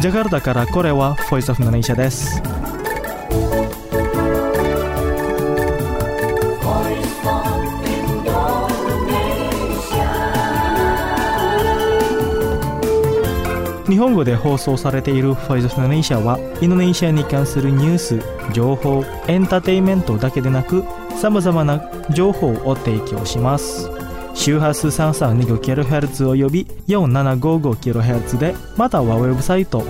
ジャカルタからこれは Voice of Indonesia です。日本語で放送されている Voice of Indonesia はインドネシアに関するニュース、情報、エンターテインメントだけでなく様々な情報を提供します。周波数 3325kHz および 4755kHz で、またはウェブサイト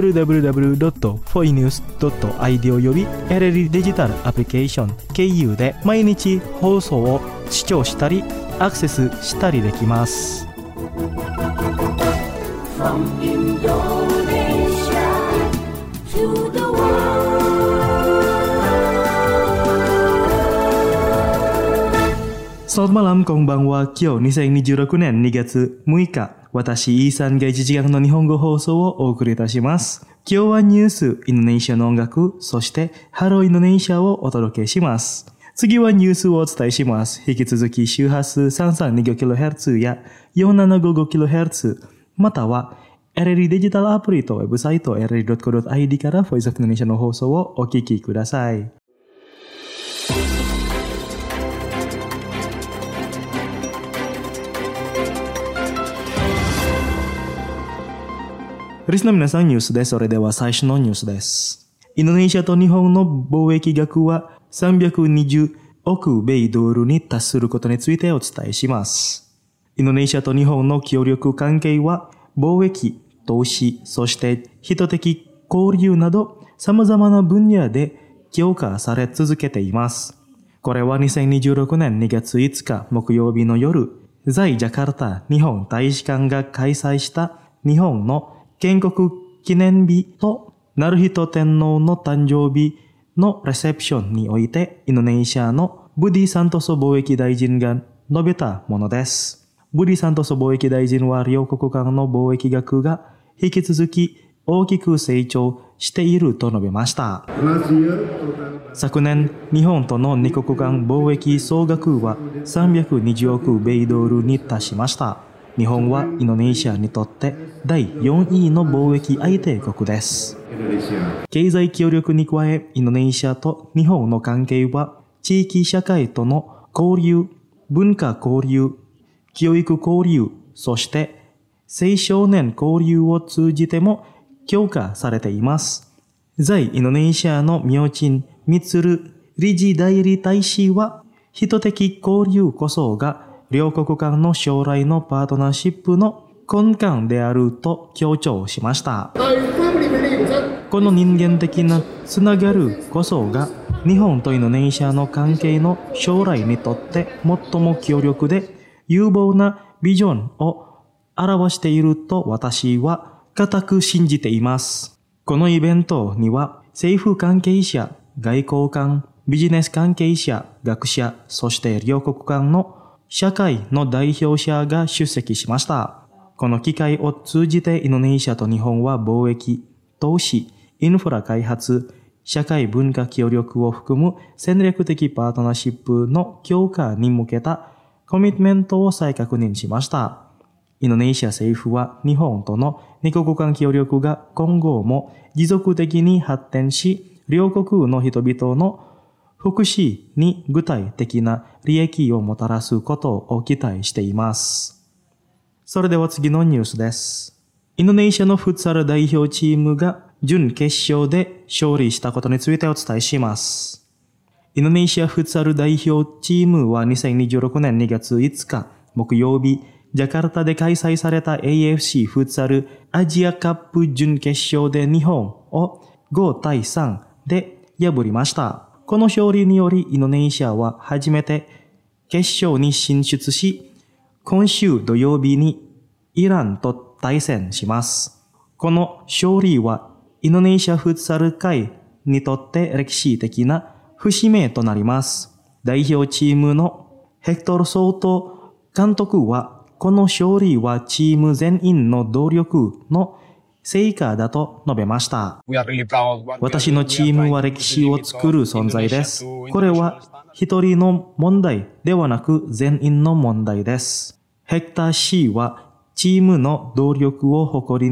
www.foinews.id および LLD デジタルアプリケーション KU で毎日放送を視聴したりアクセスしたりできます。From Indonesia to the world。Selamat malam, konbanwa. Kyo 2026年2月6日、私イーサンが1時間の日本語放送をお送りいたします。今日はニュース、インドネシアの音楽、そしてハローインドネシアをお届けします。次はニュースをお伝えします。引き続き周波数 3325kHz や 4755kHz、またはLLD デジタルアプリとウェブサイト LLD.co.id から Voice of Indonesia の放送をお聞きください。リスナーの皆さん、ニュースです。それでは最初のニュースです。インドネシアと日本の貿易額は320億米ドルに達することについてお伝えします。インドネシアと日本の協力関係は貿易、投資、そして人的交流など様々な分野で強化され続けています。これは2026年2月5日木曜日の夜、在ジャカルタ日本大使館が開催した日本の建国記念日とナルヒト天皇の誕生日のレセプションにおいて、インドネシアのブディ・サントソ貿易大臣が述べたものです。ブディ・サントソ貿易大臣は両国間の貿易額が引き続き大きく成長していると述べました。昨年、日本との二国間貿易総額は320億米ドルに達しました。日本はインドネシアにとって第4位の貿易相手国です。経済協力に加え、インドネシアと日本の関係は地域社会との交流、文化交流、教育交流、そして青少年交流を通じても強化されています。在インドネシアのミョーチン・ミツル理事代理大使は、人的交流こそが両国間の将来のパートナーシップの根幹であると強調しました。この人間的なつながるこそが日本とインドネシアの関係の将来にとって最も強力で有望なビジョンを表していると私は固く信じています。このイベントには政府関係者、外交官、ビジネス関係者、学者、そして両国間の社会の代表者が出席しました。この機会を通じてインドネシアと日本は貿易、投資、インフラ開発、社会文化協力を含む戦略的パートナーシップの強化に向けたコミットメントを再確認しました。インドネシア政府は日本との二国間協力が今後も持続的に発展し、両国の人々の福祉に具体的な利益をもたらすことを期待しています。それでは次のニュースです。インドネシアのフットサル代表チームが準決勝で勝利したことについてお伝えします。インドネシアフットサル代表チームは2026年2月5日木曜日、ジャカルタで開催された AFC フットサルアジアカップ準決勝で日本を5対3で破りました。この勝利によりインドネシアは初めて決勝に進出し、今週土曜日にイランと対戦します。この勝利はインドネシアフットサル界にとって歴史的な節目となります。代表チームのヘクトル・ソート監督は、この勝利はチーム全員の努力の成果だと述べました。私のチームは歴史を作る存在です。これは一人の問題ではなく全員の問題です。ヘクター氏はチームの努力を誇りに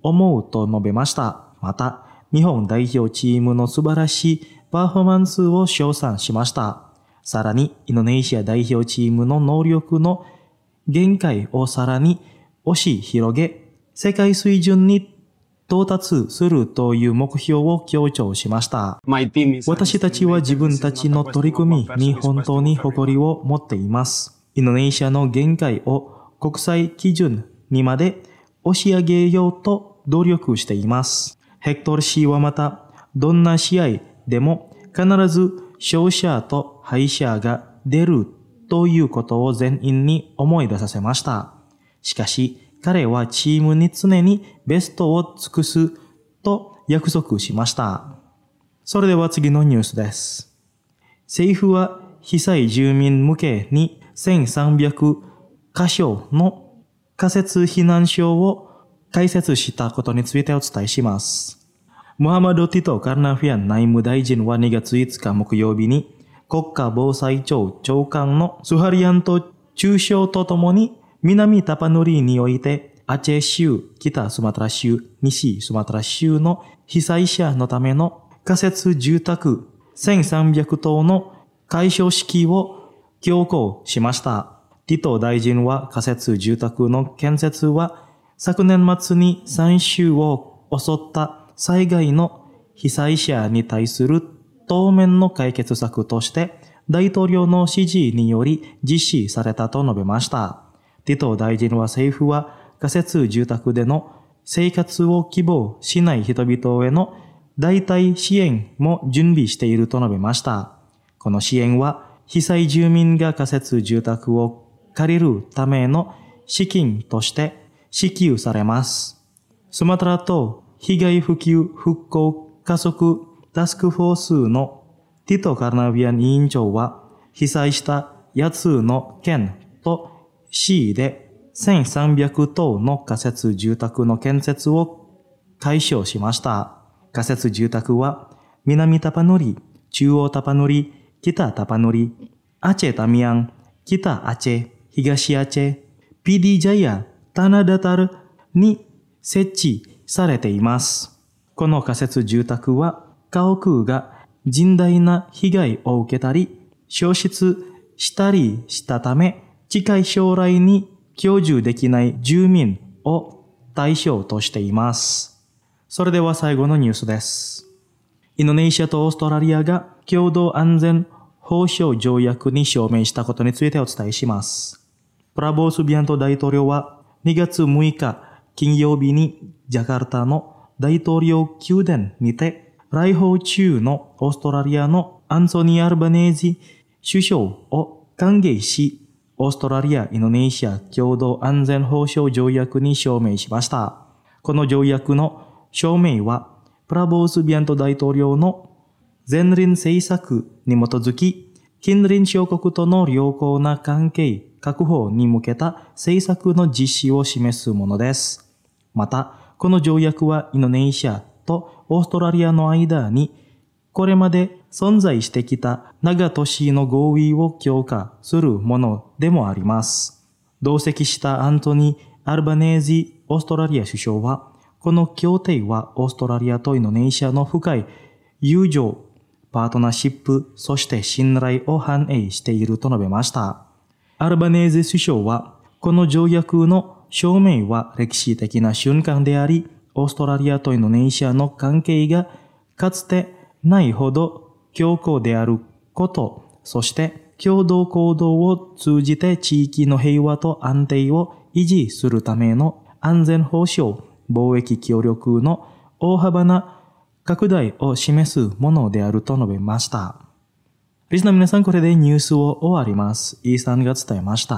思うと述べました。また、日本代表チームの素晴らしいパフォーマンスを称賛しました。さらに、インドネシア代表チームの能力の限界をさらに押し広げ、世界水準に到達するという目標を強調しました。私たちは自分たちの取り組みに本当に誇りを持っています。インドネシアの限界を国際基準にまで押し上げようと努力しています。ヘクトル氏はまた、どんな試合でも必ず勝者と敗者が出るということを全員に思い出させました。しかし、彼はチームに常にベストを尽くすと約束しました。それでは次のニュースです。政府は被災住民向けに1300カ所の仮設避難所を開設したことについてお伝えします。ムハマド・ティト・カルナフィアン内務大臣は2月5日木曜日に国家防災庁長官のスハリアント中相とともに南タパヌリにおいてアチェ州、北スマトラ州、西スマトラ州の被災者のための仮設住宅1300棟の開所式を強行しました。ティト大臣は仮設住宅の建設は昨年末に3州を襲った災害の被災者に対する当面の解決策として大統領の指示により実施されたと述べました。ティト大臣は政府は仮設住宅での生活を希望しない人々への代替支援も準備していると述べました。この支援は被災住民が仮設住宅を借りるための資金として支給されます。スマトラ島被害復旧復興加速タスクフォースのティト・カルナビアン委員長は被災した8つの県と市で1300棟の仮設住宅の建設を開始しました。仮設住宅は南タパヌリ、中央タパヌリ、北タパヌリ、アチェタミアン、北アチェ、東アチェ、ピディジャイア、タナダタルに設置されています。この仮設住宅は家屋が甚大な被害を受けたり、消失したりしたため、近い将来に居住できない住民を対象としています。それでは最後のニュースです。インドネシアとオーストラリアが共同安全保障条約に署名したことについてお伝えします。プラボー・スビアント大統領は2月6日金曜日にジャカルタの大統領宮殿にて来訪中のオーストラリアのアンソニー・アルバネージ首相を歓迎し、オーストラリア・インドネシア共同安全保障条約に署名しました。この条約の署名は、プラボー・スビアント大統領の前輪政策に基づき、近隣諸国との良好な関係確保に向けた政策の実施を示すものです。また、この条約はインドネシアとオーストラリアの間に、これまで存在してきた長年の合意を強化するものでもあります。同席したアントニー・アルバネージオーストラリア首相は、この協定はオーストラリアとインドネシアの深い友情、パートナーシップ、そして信頼を反映していると述べました。アルバネージ首相は、この条約の署名は歴史的な瞬間であり、オーストラリアとインドネシアの関係がかつてないほど強固であること、そして共同行動を通じて地域の平和と安定を維持するための安全保障、貿易協力の大幅な拡大を示すものであると述べました。リスナーの皆さん、これでニュースを終わります。イーサンが伝えました。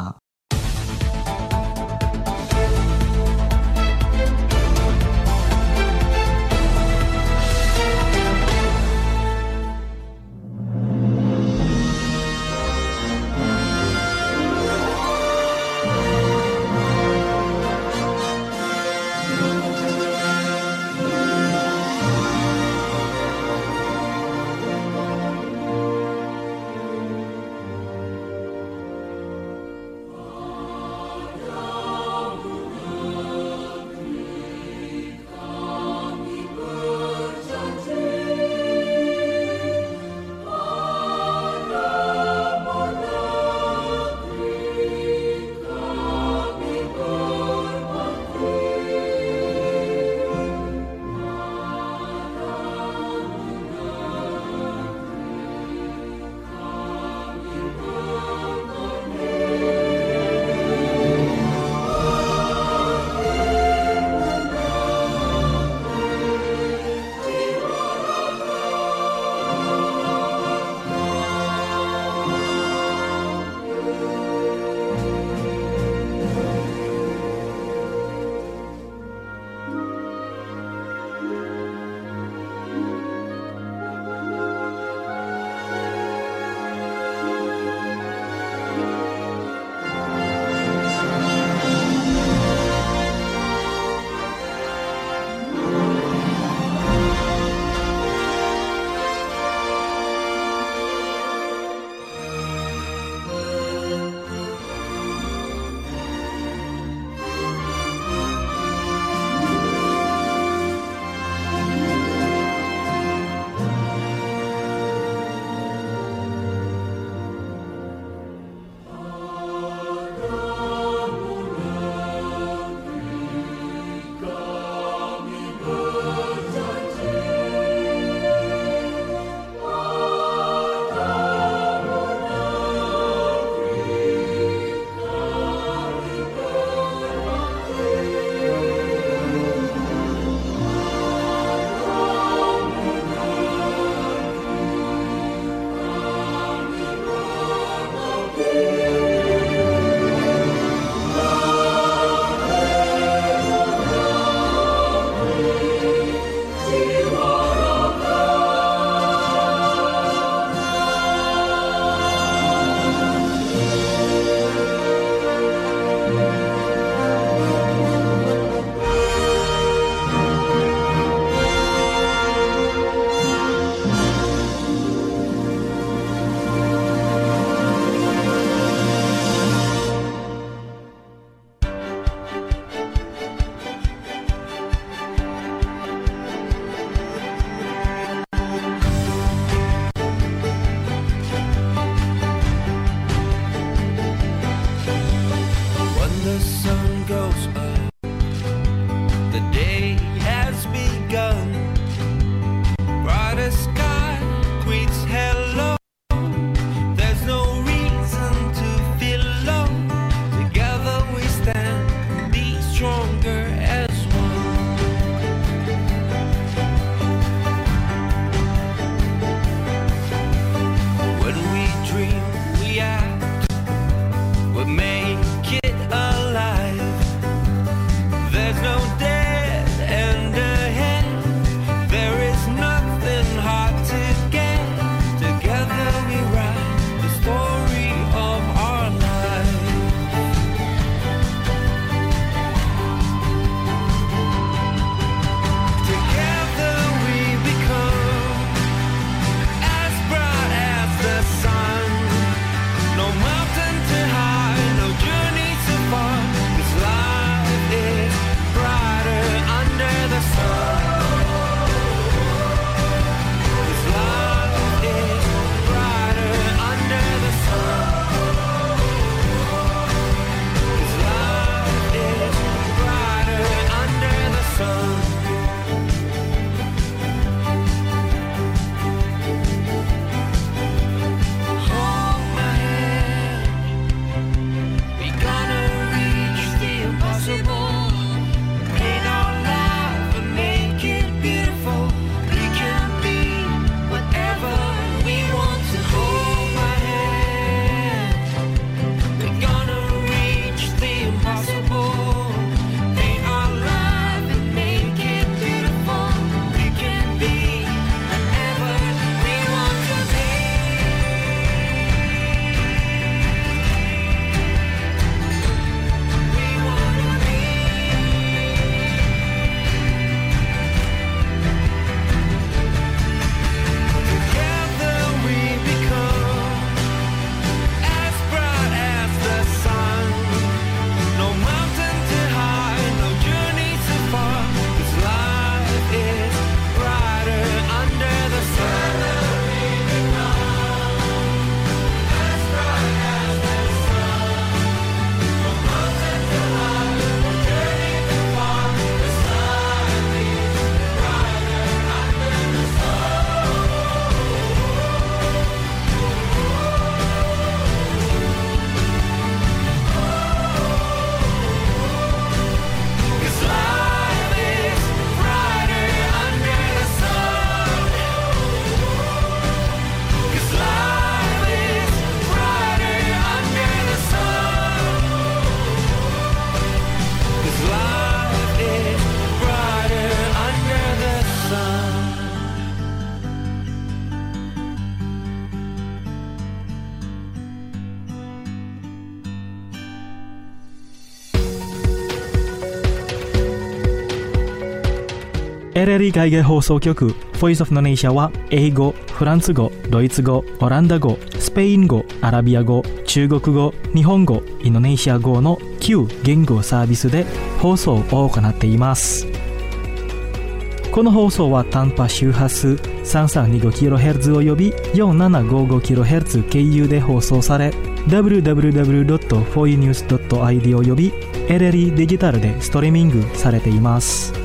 LRI 海外放送局 Voice of Indonesia は英語、フランス語、ドイツ語、オランダ語、スペイン語、アラビア語、中国語、日本語、インドネシア語の9言語サービスで放送を行っています。この放送は短波周波数 3325kHz および 4755kHz 経由で放送され、www.foinews.id および LRI デジタルでストリーミングされています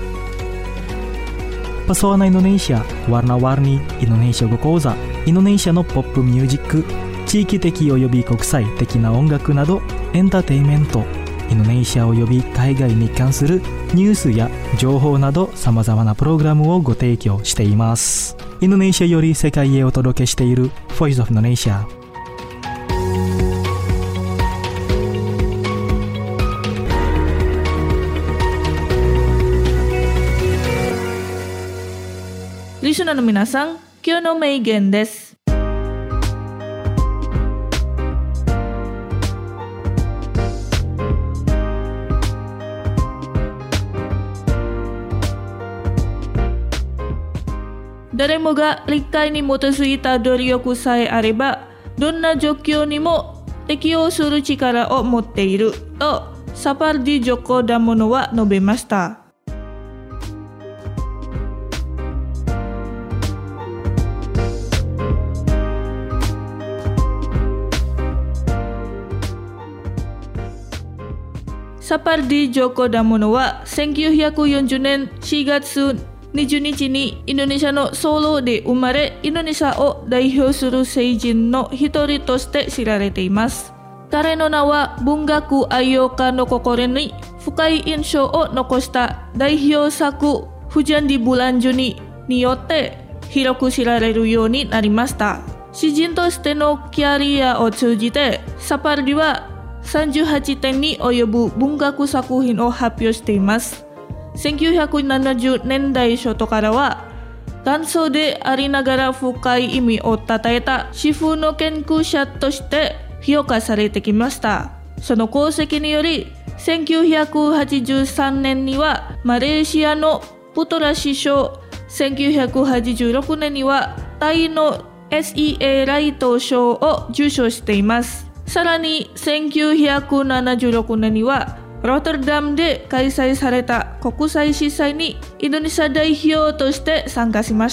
。Pesona Indonesia, Warna-warni Indonesia語講座、インドネシアのポップミュージック、地域的および国際的な音楽などエンターテインメント、インドネシアおよび海外に関するニュースや情報など様々なプログラムをご提供しています。インドネシアより世界へお届けしている Voice of Indonesia。 リスナーの皆さん、今日の名言です。誰もが理解に基づいた努力さえあれば、どんな状況にも適応する力を持っているとサパルディ・ジョコ・ダモノは述べました。サパルディ・ジョコ・ダモノは1940年4月20日にインドネシアのソロで生まれ、インドネシアを代表する聖人の一人として知られています。彼の名は文学愛好家の心に深い印象を残した代表作Hujan di Bulan Juniによって広く知られるようになりました。詩人としてのキャリアを通じてサパルディは38点に及ぶ文学作品を発表しています。1970年代初頭からは元祖でありながら深い意味をたたえた詩風の研究者として評価されてきました。その功績により1983年にはマレーシアのプトラ詩賞、1986年にはタイの SEA ライト賞を受賞しています。さらに1976年にはロッテルダムで開催された国際詩祭にインドネシア代表として参加しました。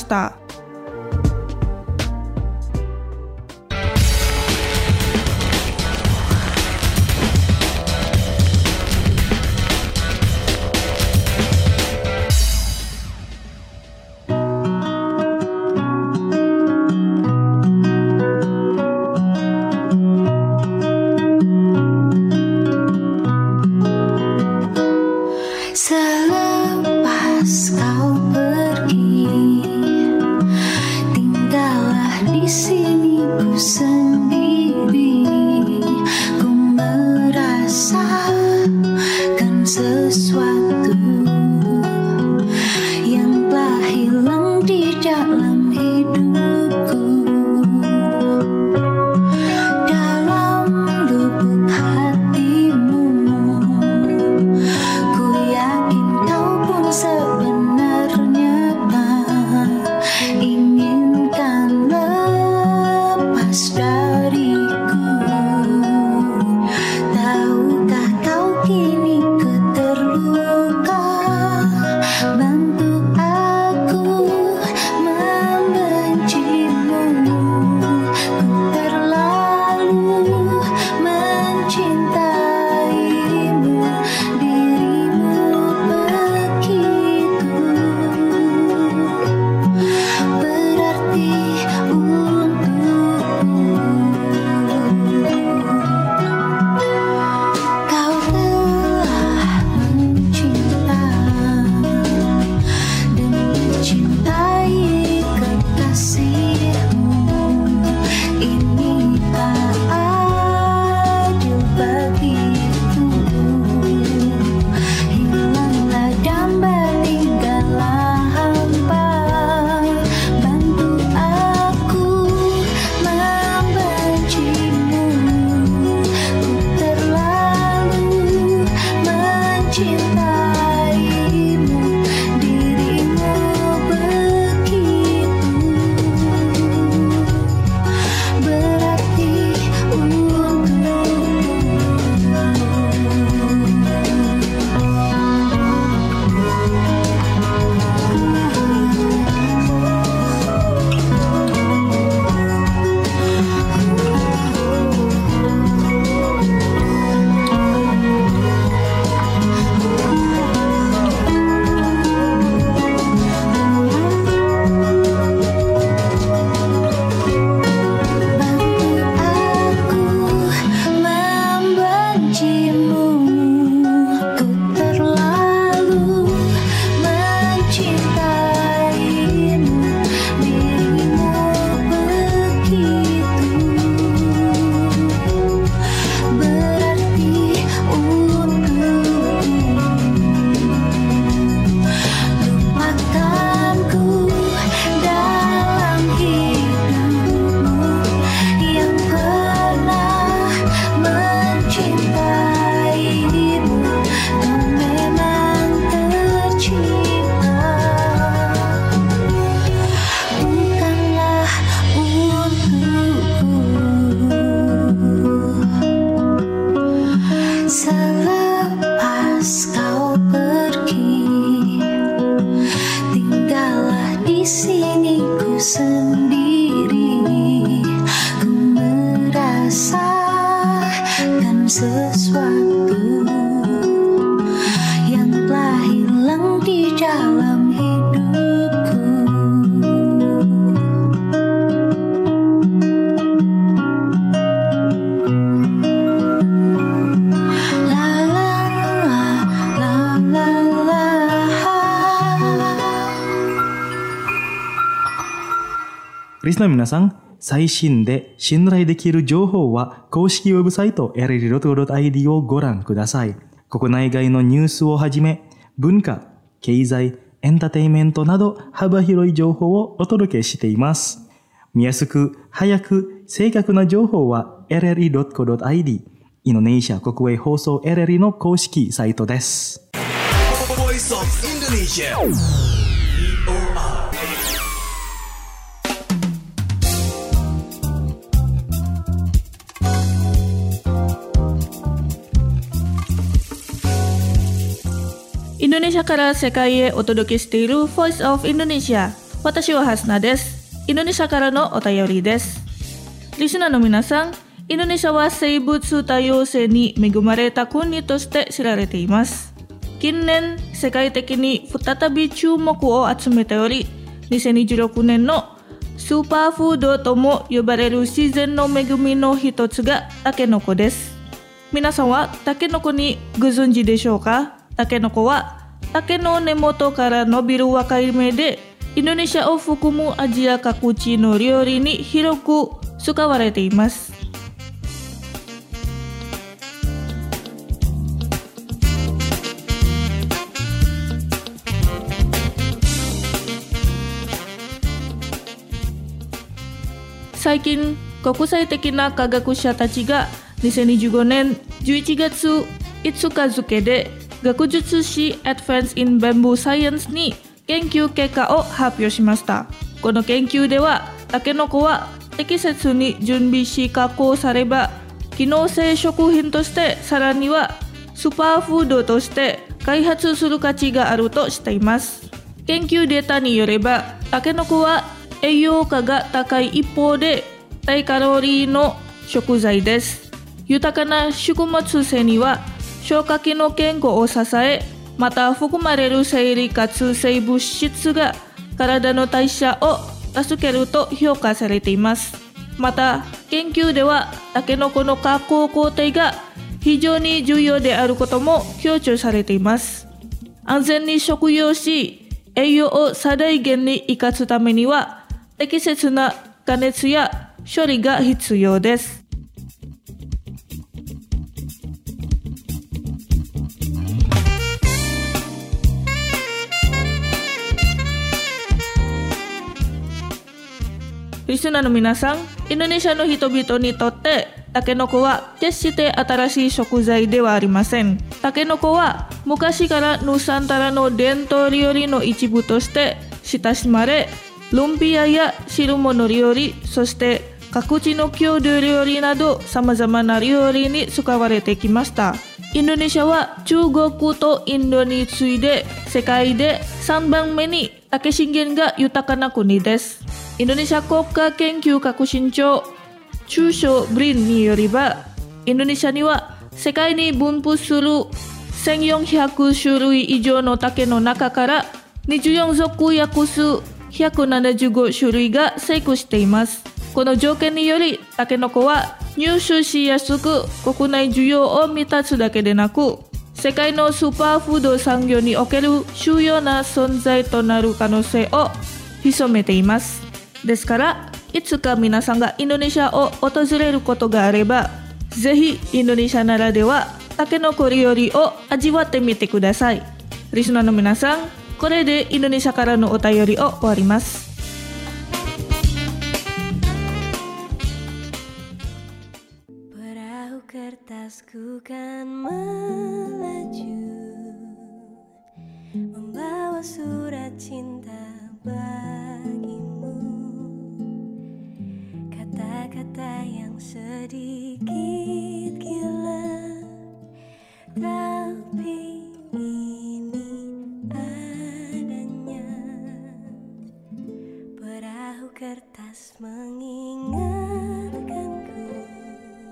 Dari merasakan sesuatu yang telah hilang di dalam hidupku. La la la la la la. リスナーの皆さん、最新で信頼できる情報は公式ウェブサイト rr.co.id をご覧ください。国内外のニュースをはじめ、文化、経済、エンターテインメントなど幅広い情報をお届けしています。見やすく、早く、正確な情報は rr.co.id インドネシア国営放送 RRI の公式サイトです。 Voice of Indonesia. Indonesia から世界へお届けしている Voice of Indonesia。私はハスナです。インドネシアからのお便りです。リスナーの皆さん、インドネシアは生物多様性に恵まれた国として知られています。近年、世界的に再び注目を集めており、2026年のスーパーフードとも呼ばれる自然の恵みの一つがタケノコです。皆さんはタケノコにご存知でしょうか？タケノコは竹の根元から伸びる若い芽で、インドネシアを含むアジア各地の料理に広く使われています。最近、国際的な科学者たちが2025年11月5日付で学術誌 Advance in Bamboo Science に研究結果を発表しました。この研究では、タケノコは適切に準備し加工されば、機能性食品としてさらにはスーパーフードとして開発する価値があるとしています。研究データによれば、タケノコは栄養価が高い一方で低カロリーの食材です。豊かな食物繊維は消化器の健康を支え、また含まれる生理活性物質が体の代謝を助けると評価されています。また、研究ではタケノコの加工工程が非常に重要であることも強調されています。安全に食用し、栄養を最大限に生かすためには、適切な加熱や処理が必要です。リスナーの皆さん、インドネシアの人々にとってタケノコは決して新しい食材ではありません。タケノコは昔からヌサンタラの伝統料理の一部として親しまれ、ルンピアや汁物料理、そして各地の郷土料理など様々な料理に使われてきました。インドネシアは中国とインドに次いで世界で3番目に竹資源が豊かな国です。インドネシア国家研究革新庁中小ブリンによれば、インドネシアには世界に分布する1400種類以上の竹の中から24属約数175種類が生育しています。この条件により、タケノコは入手しやすく、国内需要を満たすだけでなく、世界のスーパーフード産業における重要な存在となる可能性を潜めています。ですから、いつか皆さんがインドネシアを訪れることがあれば、ぜひインドネシアならではタケノコ料理を味わってみてください。リスナーの皆さん、これでインドネシアからのお便りを終わります。 Perahu kertasku kan melaju, membawa surat cinta bagimu, kata-kata yang sedikit gila, tapi ini adanya. Perahu kertas mengingatkanku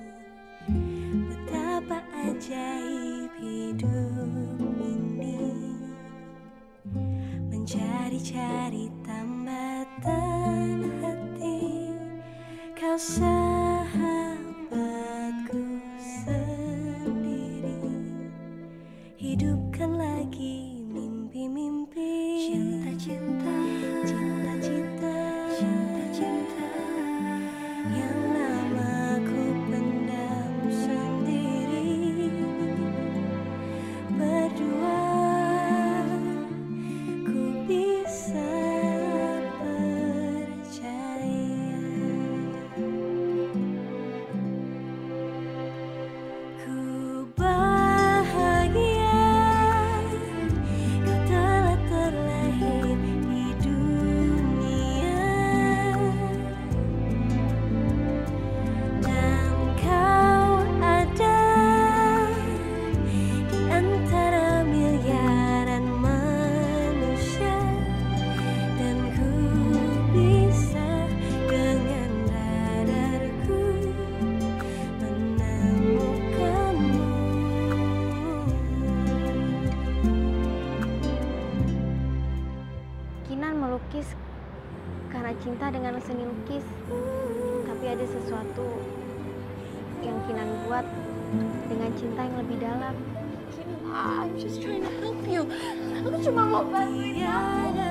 seni lukis, tapi ada sesuatu yang Kinan buat dengan cinta yang lebih dalam. I'm just trying to help you. Aku cuma mau bantuin kamu.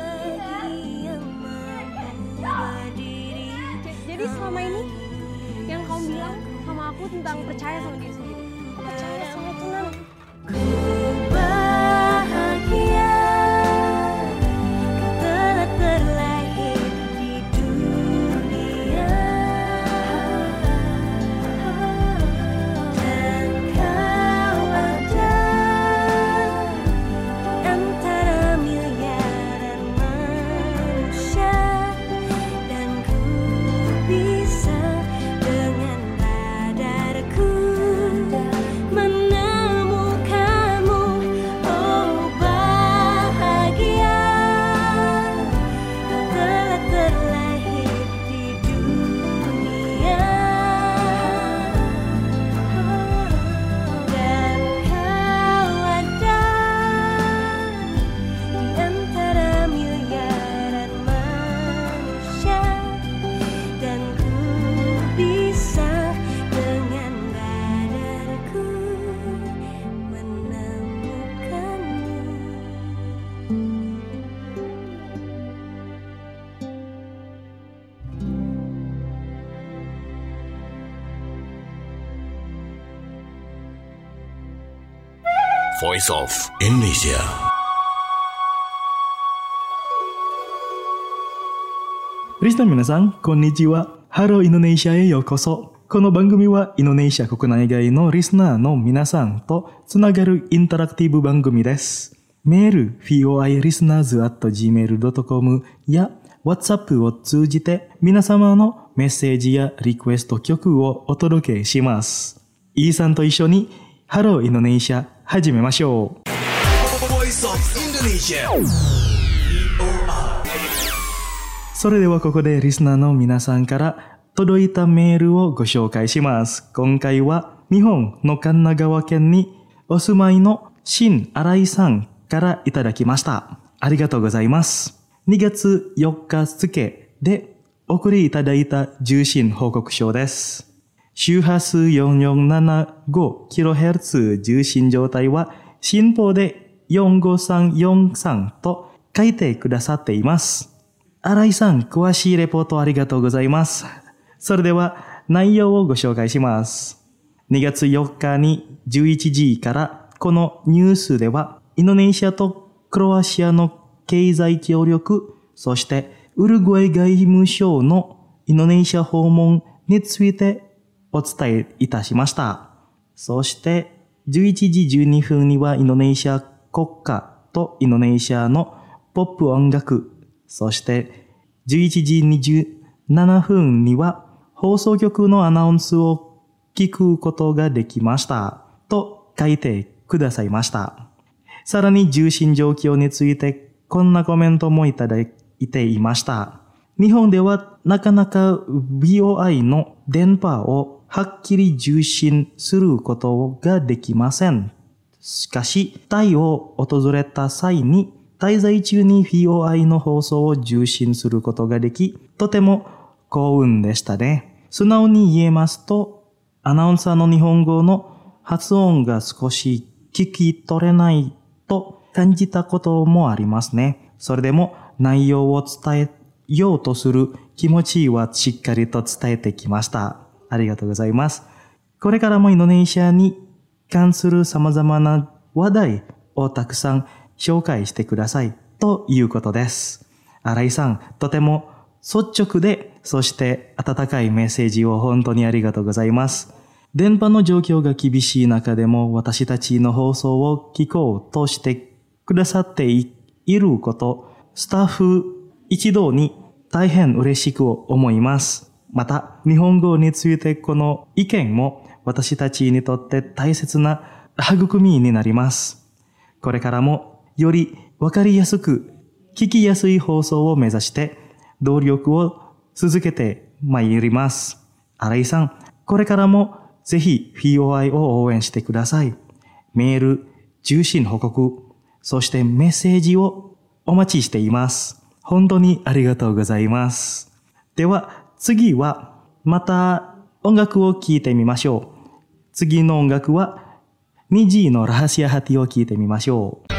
Jadi selama ini yang kamu bilang sama aku tentang percaya sama diri sendiri. Aku percaya sama Kinan. Ku bahagia telah terlahir di dunia, dan kau ada antara miliaran manusia, dan ku bisa dengan radarku menemukanmu. Oh bahagia, kau telah terlahir di dunia, dan kau ada di antara miliaran manusia, dan ku bisa dengan radarku menemukanmu. Voice of Indonesia. Listener 皆さん、こんにちは。ハローインドネシアへようこそ。この番組はインドネシア国内外のリスナーの皆さんとつながるインタラクティブ番組です。メール foilisteners@gmail.com や WhatsApp を通じて皆様のメッセージやリクエスト曲をお届けします。イーさんと一緒にハローインドネシア始めましょう。 Voice of Indonesia. VOI. それではここでリスナーの皆さんから届いたメールをご紹介します。今回は日本の神奈川県にお住まいの新新井さんからいただきました。ありがとうございます。2月4日付でお送りいただいた受信報告書です。周波数 4475kHz 受信状態は新報で45343と書いてくださっています。新井さん、詳しいレポートありがとうございます。それでは内容をご紹介します。2月4日に11時からこのニュースではインドネシアとクロアチアの経済協力、そしてウルグアイ外務省のインドネシア訪問についてお伝えいたしました。そして11時12分にはインドネシア国歌とインドネシアのポップ音楽、そして11時27分には放送局のアナウンスを聞くことができましたと書いてくださいました。さらに受信状況についてこんなコメントもいただいていました。日本ではなかなか VOI の電波をはっきり受信することができません。しかし、タイを訪れた際に滞在中に VOI の放送を受信することができ、とても幸運でしたね。素直に言えますと、アナウンサーの日本語の発音が少し聞き取れないと感じたこともありますね。それでも内容を伝えようとする気持ちはしっかりと伝えてきました。ありがとうございます。これからもインドネシアに関する様々な話題をたくさん紹介してくださいということです。新井さん、とても率直で、そして温かいメッセージを本当にありがとうございます。電波の状況が厳しい中でも私たちの放送を聞こうとしてくださっていること、スタッフ一同に大変嬉しく思います。また、日本語についてこの意見も私たちにとって大切な育みになります。これからもよりわかりやすく聞きやすい放送を目指して努力を続けてまいります。新井さん、これからもぜひ VOI を応援してください。メール、受信報告、そしてメッセージをお待ちしています。本当にありがとうございます。 では次はまた音楽を聴いてみましょう。次の音楽は虹のrahasia hatiを聴いてみましょう。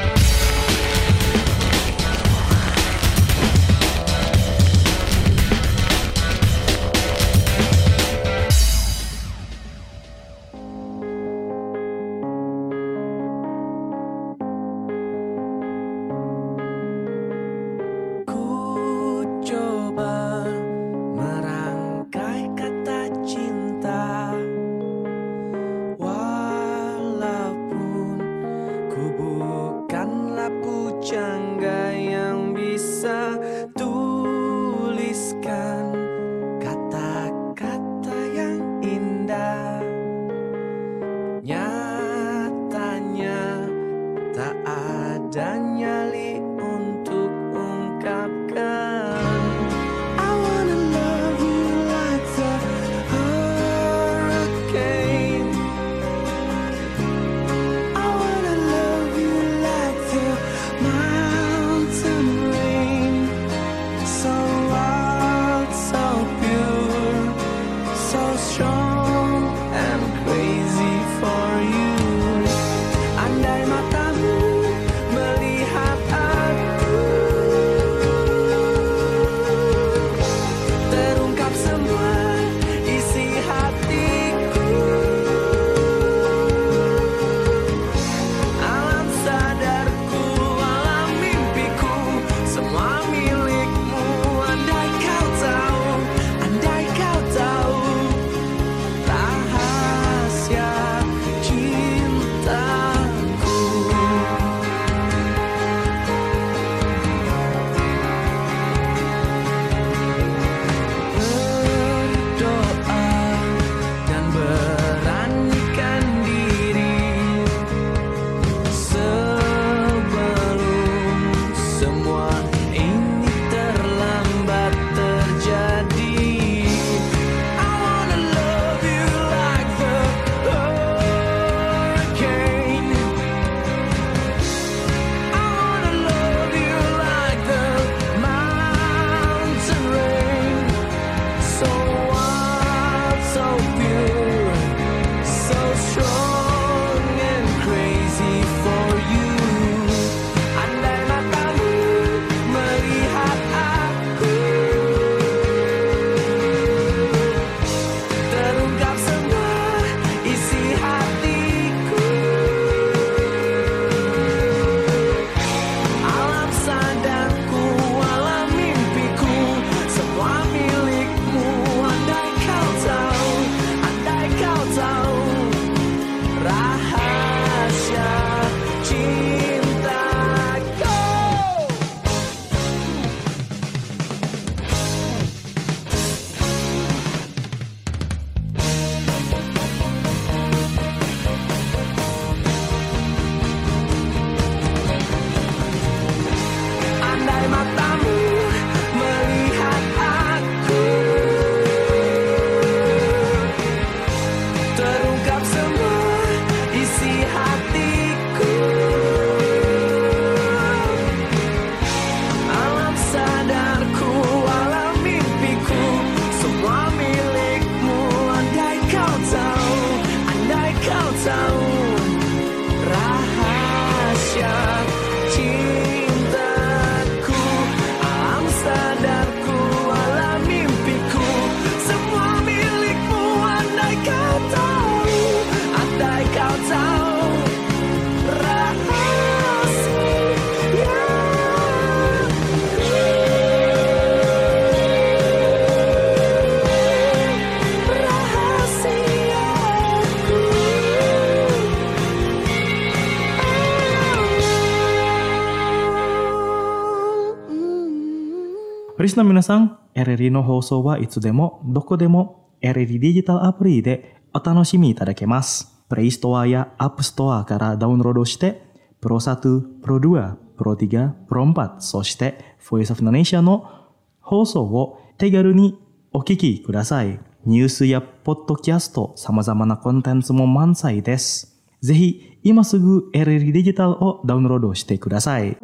リスナーの皆さん、RRI の放送はいつでもどこでも RRI デジタルアプリでお楽しみいただけます。プレイストアやアップストアからダウンロードして、プロ1、プロ2、プロ3、プロ4、そして Voice of Indonesia の放送を手軽にお聞きください。ニュースやポッドキャスト、様々なコンテンツも満載です。ぜひ今すぐ RRI デジタルをダウンロードしてください。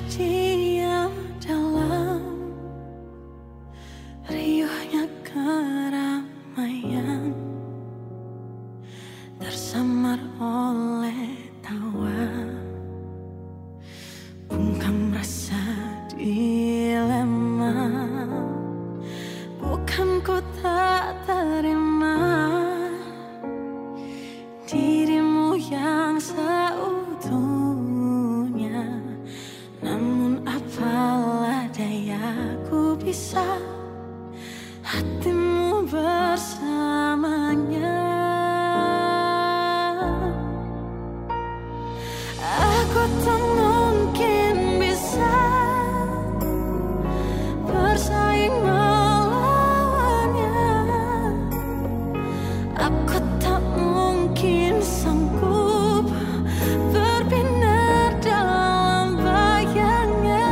diam dalam riuhnya keramaian, tersamar oleh tawa, bungkam rasa dilema. Bukan ku tak terima dirimu yang seutuhnya, namun apalah daya ku bisa hatimu bersamanya. Aku tak mungkin bisa bersaing melawannya. Aku tak mungkin sanggup berbinar dalam bayangnya.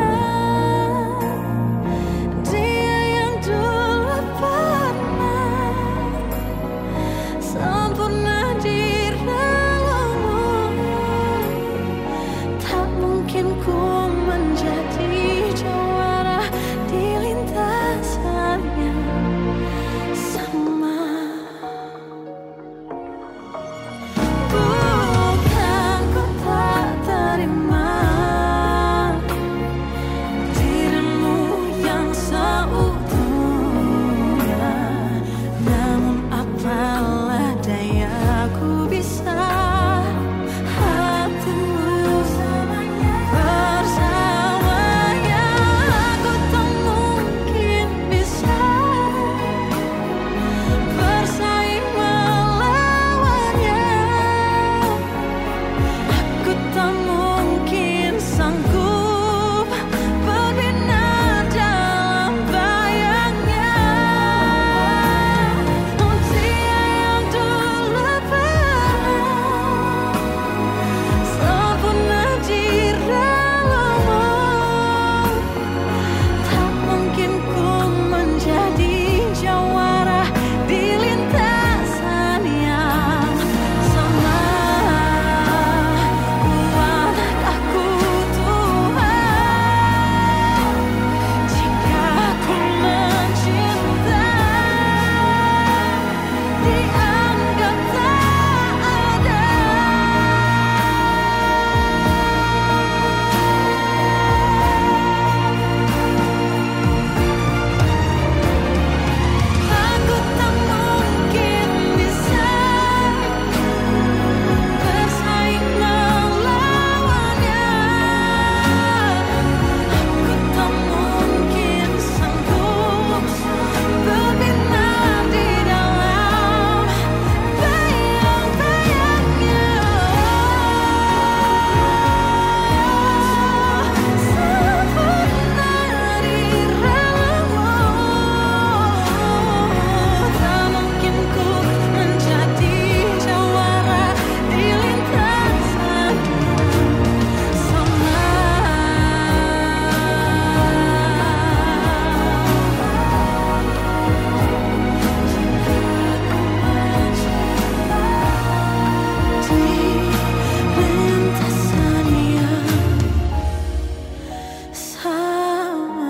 Dia yang dulu pernah sempurna di relangmu, tak mungkin ku menjadi jawara di lintasannya sama. Bukan ku tak terima dirimu yang seutuhnya, namun apalah daya ku bisa hatimu bersamanya. Aku tak mungkin bisa bersaing melawannya. Aku tak mungkin sanggup berbinar dalam bayangnya. Dia yang dulu pernah sempurna di relangmu, tak mungkin ku menjadi jawara di lintasan yang sama. Kuatkah ku Tuhan jika ku mencinta dianggap tak ada. Aku tak mungkin bisa bersaing melawannya. Aku tak mungkin sanggup berbinar di dalam bayang-bayangnya. Sempurna di relangmu, tak mungkin ku menjadi jawara di lintasan sama. Di lintasan yang sama.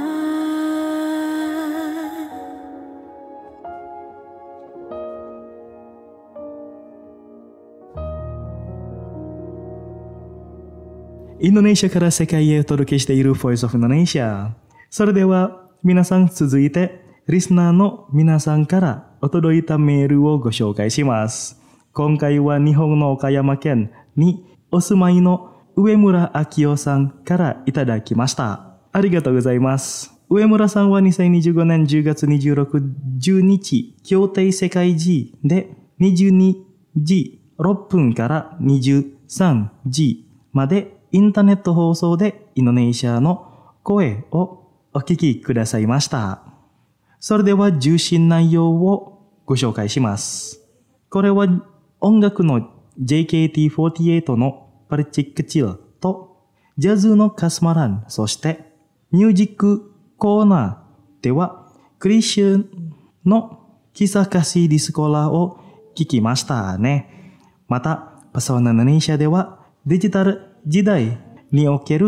Indonesia から世界へお届けしている Voice of Indonesia。それでは皆さん続いてリスナーの皆さんから届いたメールをご紹介します。今回は日本の岡山県にお住まいの上村明夫さんからいただきました。ありがとうございます。上村さんは2025年10月26日、協定世界時で22時6分から23時までインターネット放送でインドネシアの声をお聞きくださいました。それでは重心内容をご紹介します。これは音楽の JKT48 のパルチックチルとジャズのカスマラン、そしてミュージックコーナーではクリスチャンのkisah kasih di sekolahを聞きましたね。また、パソナ・インドネシアではデジタル時代における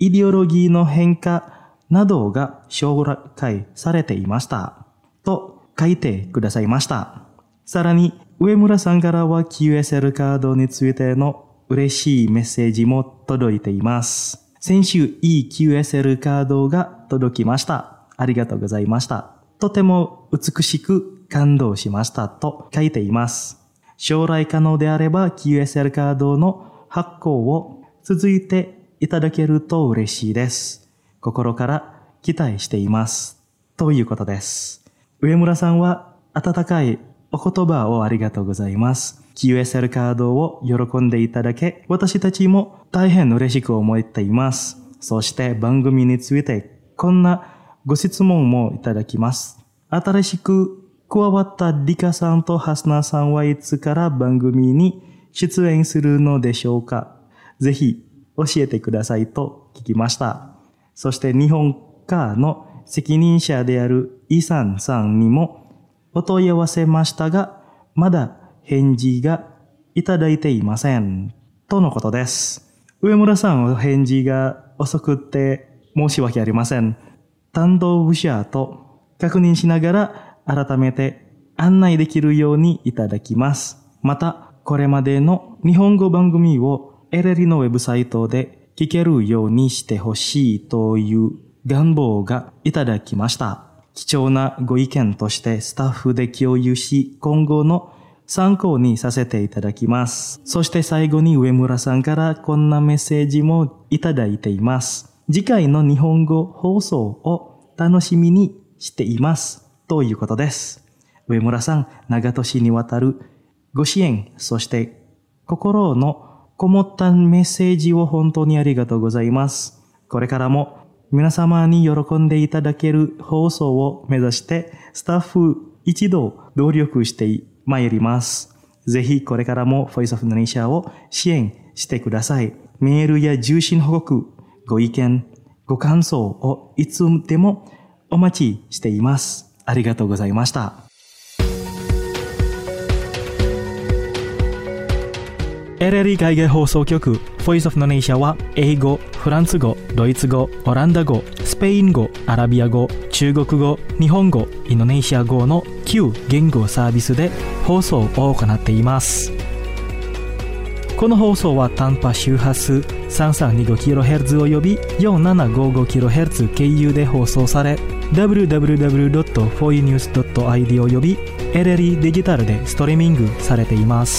イデオロギーの変化などが紹介されていました。と書いてくださいました。さらに、上村さんからは QSL カードについての嬉しいメッセージも届いています。先週、いい QSL カードが届きました。ありがとうございました。とても美しく感動しましたと書いています。将来可能であれば QSL カードの発行を続いていただけると嬉しいです。心から期待しています。ということです。上村さんは温かいお言葉をありがとうございます。QSL カードを喜んでいただけ、私たちも大変嬉しく思っています。そして番組についてこんなご質問もいただきます。新しく加わったリカさんとハスナさんはいつから番組に出演するのでしょうか。ぜひ教えてくださいと聞きました。そして日本課の責任者であるイサンさんにもお問い合わせましたが、まだ返事がいただいていません。とのことです。上村さんお返事が遅くて申し訳ありません。担当部署と確認しながら改めて案内できるようにいただきます。また、これまでの日本語番組をエレリのウェブサイトで聞けるようにしてほしいという願望がいただきました。貴重なご意見としてスタッフで共有し、今後の参考にさせていただきます。そして最後に上村さんからこんなメッセージもいただいています。次回の日本語放送を楽しみにしています。ということです。上村さん、長年にわたるご支援、そして心のこもったメッセージを本当にありがとうございます。これからも皆様に喜んでいただける放送を目指してスタッフ一同努力してまいります。ぜひこれからも Voice of Indonesia を支援してください。メールや受信報告、ご意見、ご感想をいつでもお待ちしています。ありがとうございました。LLE 海外放送局 Voice of Indonesia は英語、フランス語、ドイツ語、オランダ語、スペイン語、アラビア語、中国語、日本語、インドネシア語の9言語サービスで放送を行っています。この放送は短波周波数 3325kHz および 4755kHz 経由で放送され、www.foinews.id および LLE デジタルでストリーミングされています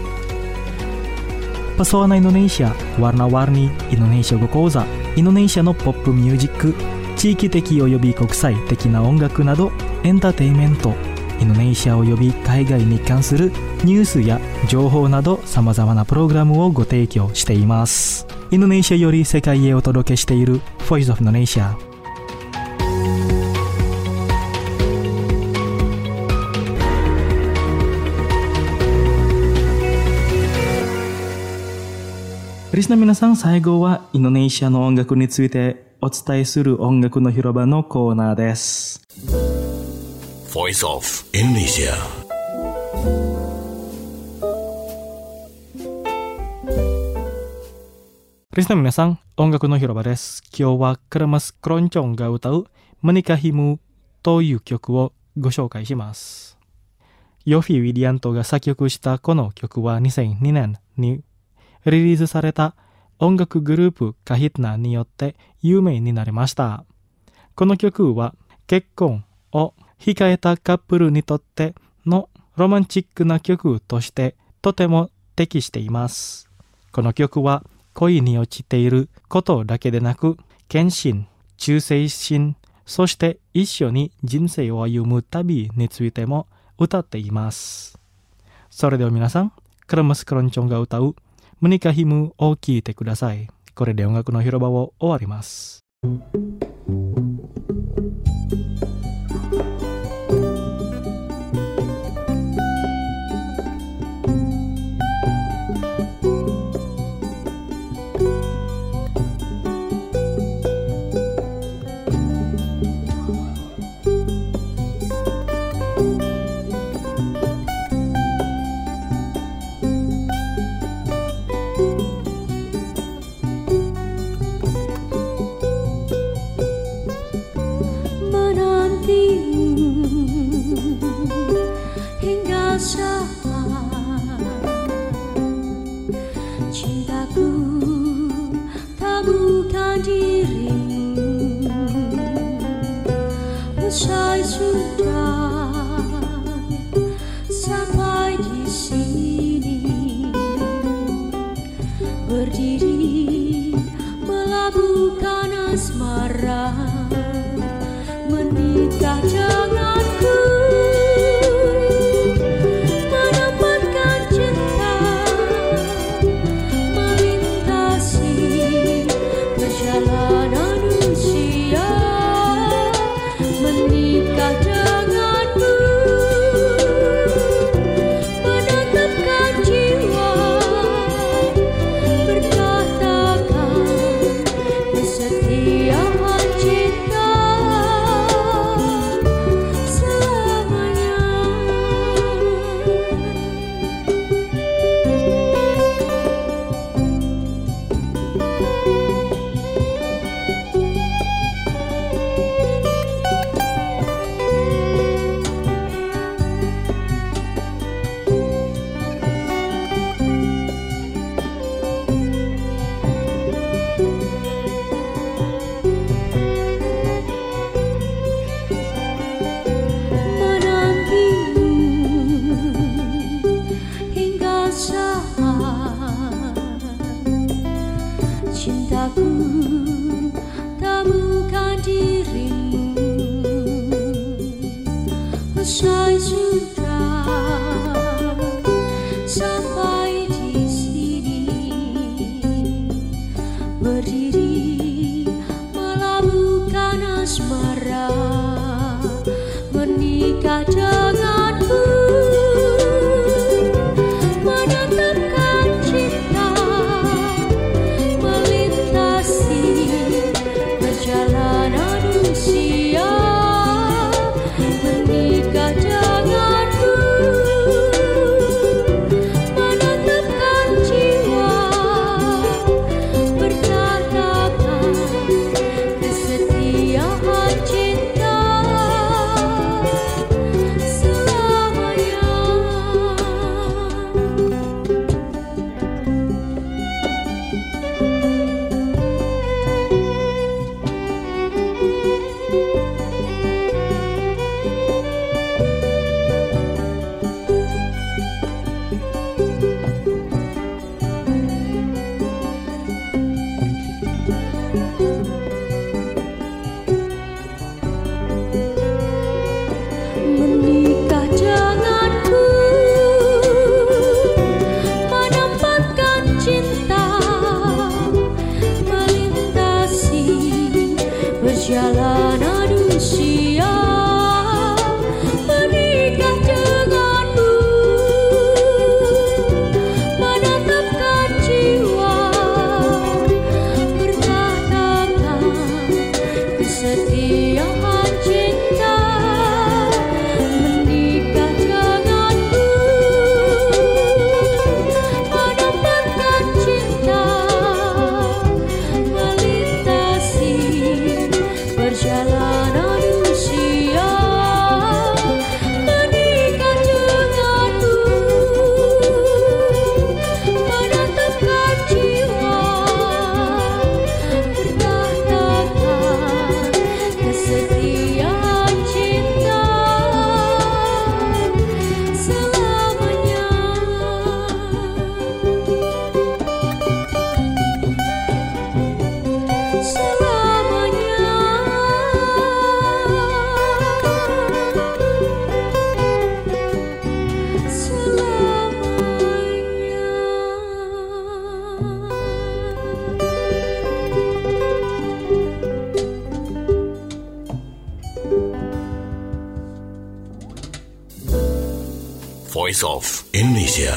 。Pesona Indonesia, Warna-Warni Indonesia Go Koza、インドネシアのポップミュージック、地域的および国際的な音楽などエンターテインメント、インドネシアおよび海外に関するニュースや情報など様々なプログラムをご提供しています。インドネシアより世界へお届けしている Voice of Indonesia。リスナー皆さん、最後はインドネシアの音楽についてお伝えする音楽の広場のコーナーです。 Voice of Indonesia。 リスナー皆さん、音楽の広場です。今日はクラマス・クロンチョンが歌うMenikahimuという曲をご紹介します。ヨフィ・ウィリアントが作曲したこの曲は2002年にリリースされた音楽グループカヒトナによって有名になりました。この曲は結婚を控えたカップルにとってのロマンチックな曲としてとても適しています。この曲は恋に落ちていることだけでなく、献身、忠誠心、そして一緒に人生を歩む旅についても歌っています。それでは皆さん、クラマス・クロンチョンが歌うMenikahimuを聴いてください。これで音楽の広場を終わります。 saat cintaku tak bukan dirimu. Usai sudah sampai di sini, berdiri melabuhkan asmara, menikah denganku, menempatkan cinta, melintasi perjalanan usia, menikah denganmu, menetapkan jiwa, berkatakan kesetiaan cinta selamanya. Menantimu hingga saat cintaku tak bukan dirimu. Usai sudah sampai di sini, berdiri melabuhkan asmara, menikah denganku, menetapkan cinta, melintasi perjalanan usia, menikah denganku, menetapkan jiwa, berkatakan kesetiaan cinta selamanya. Menikah denganku, menempatkan cinta, melintasi perjalanan usia, menikah denganmu, menetapkan jiwa, berkatakan kesetiaan cinta, menikah denganku, menempatkan cinta, melintasi perjalanan usia, menikah denganku, menetapkan jiwa, berkatakan kesetiaan cinta selamanya. Selamanya. Voice of Indonesia.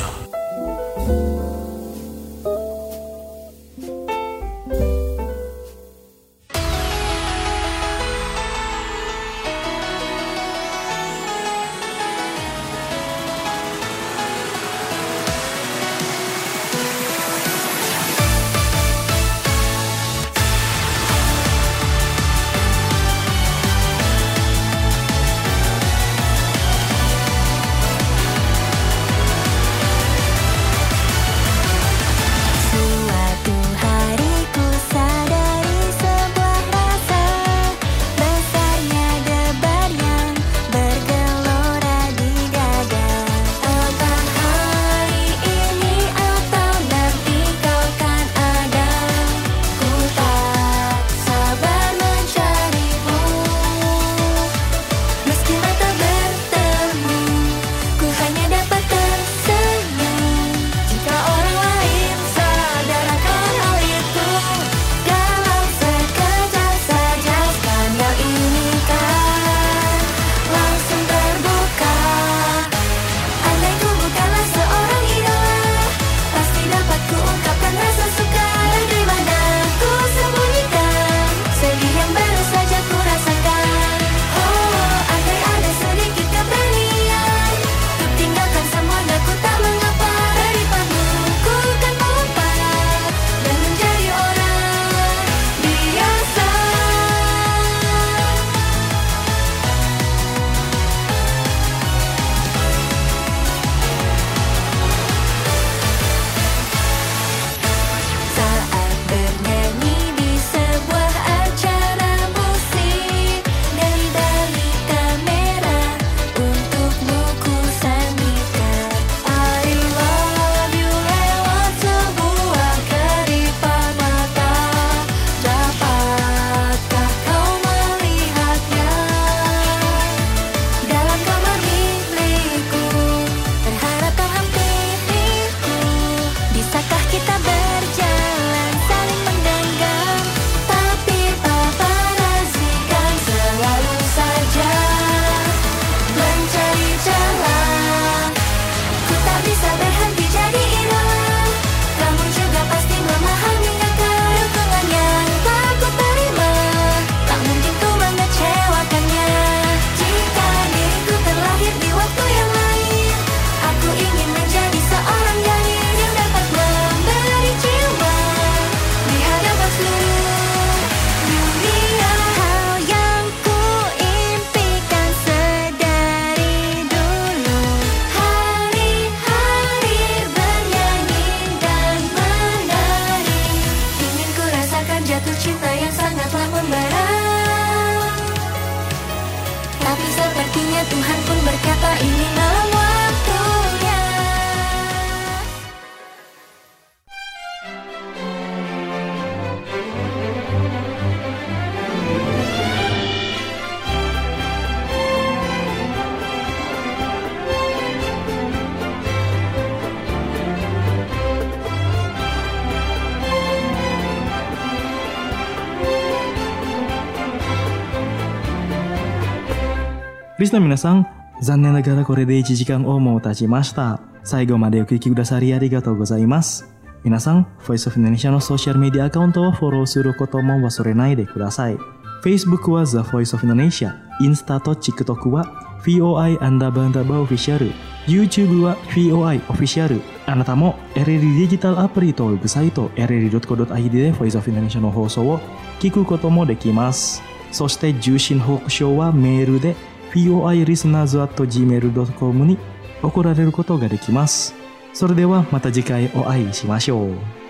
Tapi sepertinya Tuhan pun berkata ini malam waktunya. Listener 皆さん、残念ながらこれで1時間をもう経ちました。最後までお聞きくださりありがとうございます。皆さん、Voice of Indonesia のソーシャルメディアアカウントをフォローすることも忘れないでください。Facebook は The Voice of Indonesia、インスタと TikTok は VOI_official、YouTube は VOI Official。あなたも RRD デジタルアプリとウェブサイト rrd.co.id で Voice of Indonesia の放送を聞くこともできます。そして受信報告書はメールでvoilisteners@gmail.com に送られることができます。それではまた次回お会いしましょう。